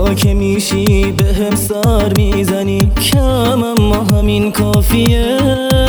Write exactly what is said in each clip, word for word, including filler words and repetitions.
تا که میشی به هم سر میزنی. کم اما همین کافیه،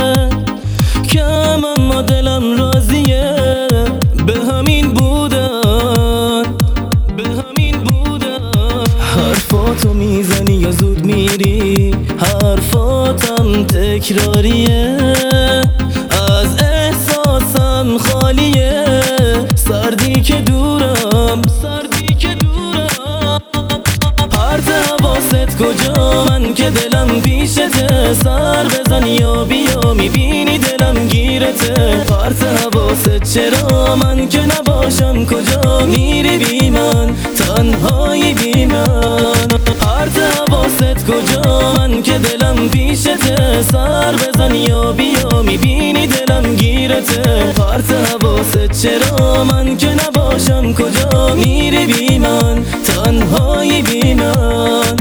کم اما دلم راضیه به همین بودن، به همین بودن. حرفاتو میزنی یا زود میری، حرفاتم تکراریه، از احساسم خالیه. سردی که دورم، سردی که دورم. پرت حواست کجا من که دلم پیشته، سر بزن یا بیا میبینی دلم گیرته. پرت حواست چرا من که نباشم، کجا میری بی من، تنهایی بی من. پرت حواست کجا من که دلم پیشته، سر بزن یا بیا میبینی دلم گیرته. پرت حواست چرا من که نباشم، کجا میری بی من، تنهایی بی من.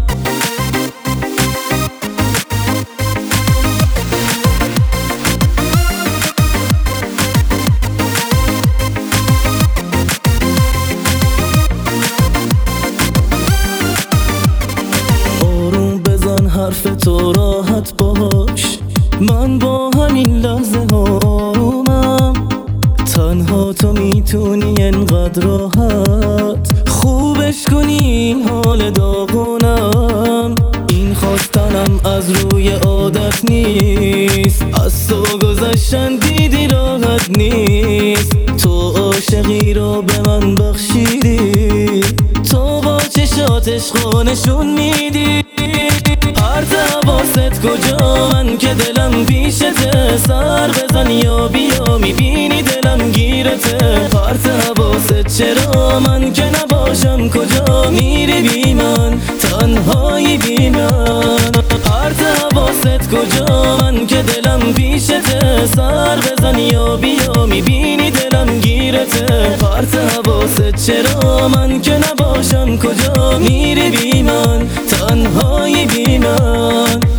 حرف تو راحت باش، من با همین لحظه آرومم. تنها تو میتونی انقدر راحت خوبش کنی این حال داغونم. این خواستنم از روی عادت نیست، از تو گذشتن دیدی راحت نیست. تو عاشقی رو به من بخشیدی، تو با چشات عشقو نشون میدی. پرت حواست کجا من که دلم پیشته، سر بزن یا بیا میبینی دلم گیرته. پرت حواست چرا من که نباشم، کجا میری بی من، تنهایی بی من. پرت حواست کجا من که دلم پیشته، سر بزن یا بیا میبینی دلم گیرته. پرت حواست چرا من که نباشم، کجا میری بی من، تنهایی بی من.